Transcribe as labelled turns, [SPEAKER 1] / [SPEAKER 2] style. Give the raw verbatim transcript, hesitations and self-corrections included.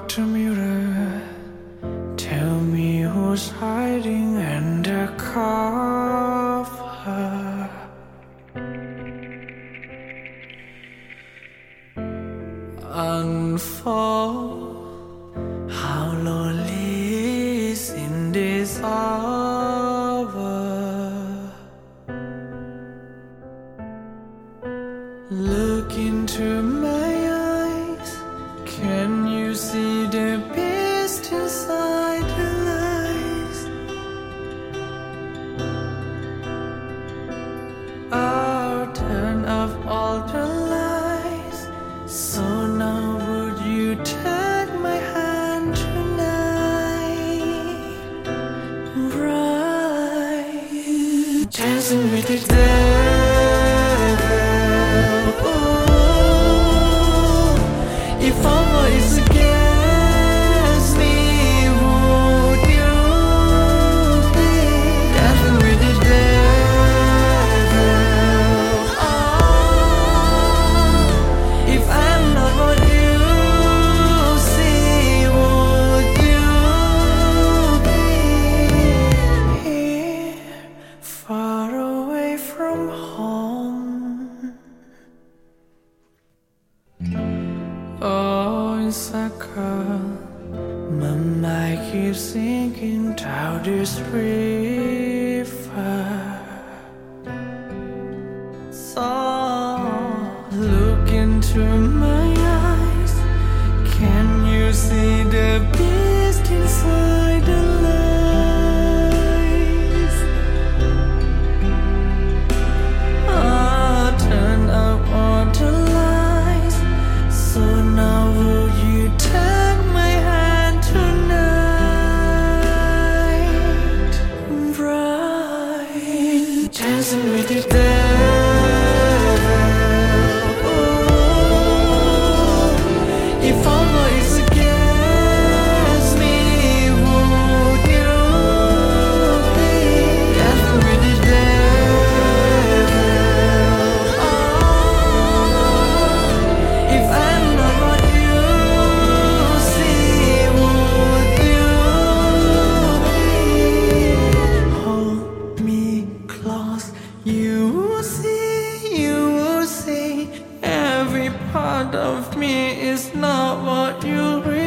[SPEAKER 1] the mirror, tell me who's hiding under cover. Unfold how lonely is in this hour. Look into my eyes, can you see the beast inside the lies? I'll turn off all the lights, so now would you take my hand tonight? Right, dancing with the devil. If Allah is against me, would you be dancing with the devil? Oh, if I'm not what you see, would you be here, far away from home? Oh, inside, my mind keeps sinking down this river. So look into my eyes, can you see the beast inside the lies? Oh, turn up all the lights, so now would you take my hand tonight? Right, dancing with the devil. If Allah is against me, would you be dancing with the devil? Oh, if I'm not what you see, would you be? Hold me close, you will see, you will see, every part of me is not what you really